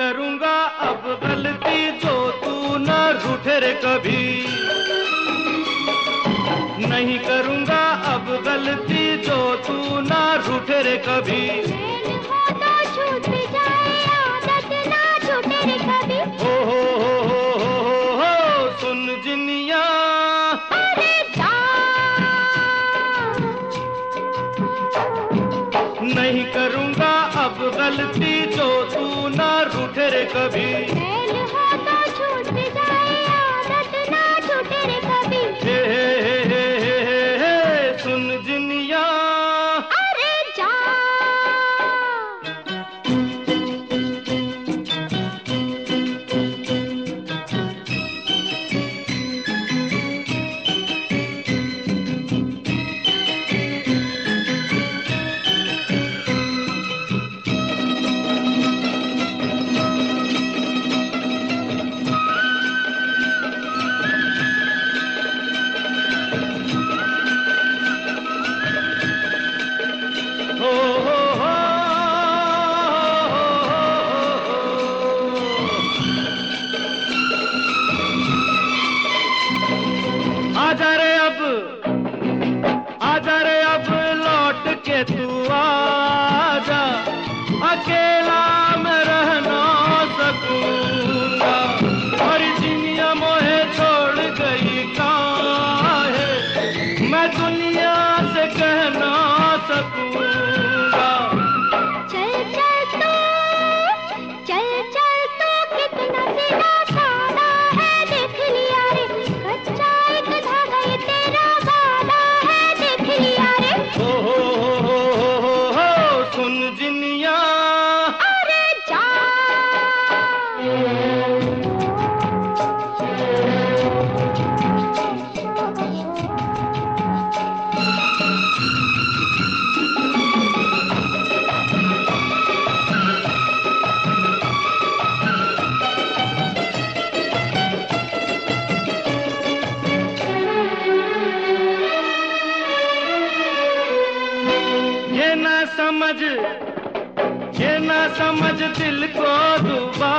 करूँगा अब गलती जो तू न रूठे रे कभी। नहीं करूँगा अब गलती जो तू न रूठे रे कभी। तो छूट जाए आदत ना छूटे रे कभी। हो सुन जिनिया। अरे जा। नहीं करूँगा अब गलती जो तू न रूठे रे कभी। तो छूट जाए आदत ना छूटे रे कभी। सुन जिनिया। अरे जा। आजा रे अब लौट के तू आजा। अकेला मैं रह ना सकूंगा और दुनिया मोहे छोड़ गई काहे मैं दुनिया से कह ना सकूंगा। चल तो कितना तेरा सादा है देख लिया रे। कच्चा एक धागा ये तेरा वादा है देख लिया रे। हो सुन जिनिया। अरे जा। ये ना समझ दिल को दुबा